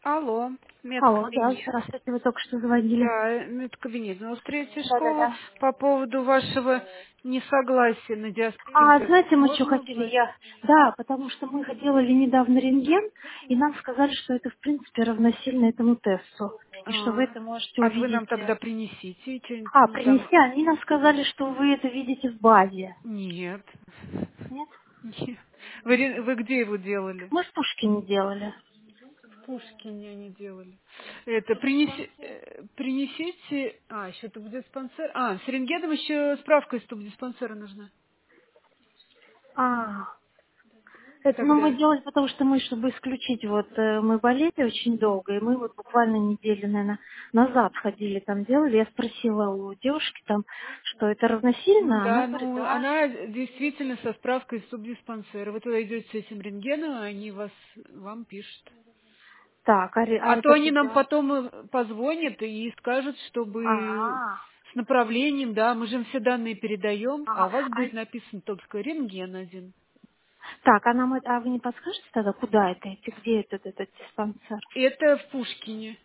Алло, Алло, да, медкабинет. здравствуйте, вы только что звонили. Да, медкабинет. Ну, третья школа Да-да-да. по поводу вашего несогласия на А диаспорин-тест. знаете, мы что Можно хотели? узнать? Да, потому что мы делали недавно рентген, и нам сказали, что это, в принципе, равносильно этому тесту. И что вы А, это можете а вы нам увидеть. тогда принесите что-нибудь, ну там. Принести, они нам сказали, что вы это видите в базе. Нет. Нет? Нет. Вы где его делали? Мы в Пушкине делали. В Пушкине они делали. Это принесите. А, еще тубдиспансер. А, с рентгеном еще справка из тубдиспансера нужна. А, это, мы Тогда. делали, потому что мы, чтобы исключить, мы болели очень долго, и мы вот буквально неделю, наверное, назад ходили там делали. Я спросила у девушки там, что это Ну равносильно, она да, говорит, ну да. она действительно со справкой из субдиспансера. Вы туда идете с этим рентгеном, а они вам пишут. Так, А то это они нам куда? потом позвонят и скажут, чтобы А, с направлением, да, мы же им все данные передаем, а ага. у вас будет написано только рентген один. Так, а вы не подскажете тогда, куда это идти, где этот диспансер? Это в Пушкине.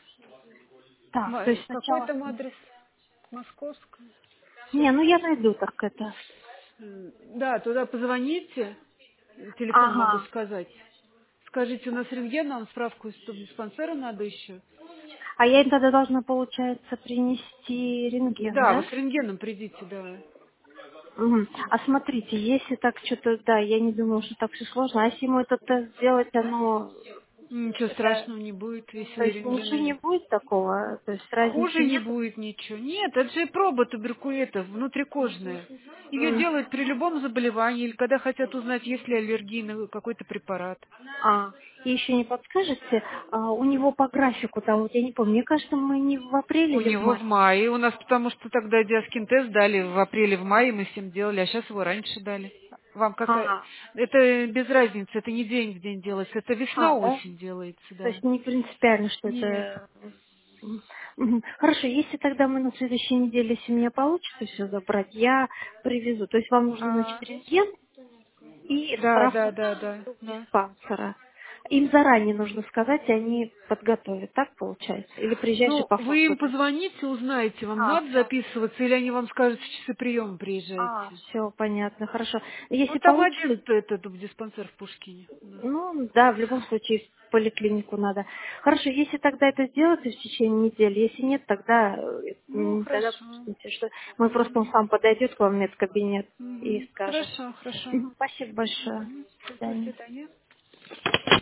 Так, то есть Какой сначала... там адрес? Московская? Сейчас. Не, ну я найду только это. Да, туда позвоните, телефон могу Ага. сказать. Скажите, у нас рентген, нам справку из диспансера надо еще. А я им тогда должна, получается, принести рентген, Да, вы да? с рентгеном придите, да. Мгм. А смотрите, если так что-то, да, я не думала, что так все сложно. А если ему этот тест сделать, Ничего это, страшного не будет, то если есть ничего не рентгена будет такого, то есть разницы хуже не нет? будет ничего. Нет, это же проба туберкулета внутрикожная. Ее М. делают при любом заболевании или когда хотят узнать, есть ли аллергия на какой-то препарат. И еще не подскажете, у него по графику там, вот я не помню, мне кажется, мы не в апреле У или в него в мае. мае. У нас потому что тогда диаскин-тест дали в апреле, в мае мы всем делали, а сейчас его раньше дали. Вам какая... А, Это без разницы, это не день в день делается, это да? весна-осень делается, То да. есть не принципиально, что Нет. это... Мгм. Хорошо, если тогда мы на следующей неделе, если у меня получится все забрать, я привезу. То есть вам нужно, значит, А, рентген и да, справку да, из да, да, да. диспансера. Им заранее нужно сказать, и они подготовят, так получается? Или приезжаешь и Ну, по вы факту им ты? позвоните, узнаете, вам надо Все. записываться, или они вам скажут, в часы приема приезжайте. Все, понятно, хорошо. Ну, Если там получится, один этот диспансер в Пушкине у нас. ну, да, в любом случае в поликлинику надо. Хорошо, если тогда это сделать в течение недели, если нет, тогда, Ну, тогда хорошо. пустите, что мы просто он сам подойдет к вам в медкабинет и скажет. Хорошо, хорошо. Спасибо большое. До До свидания. свидания.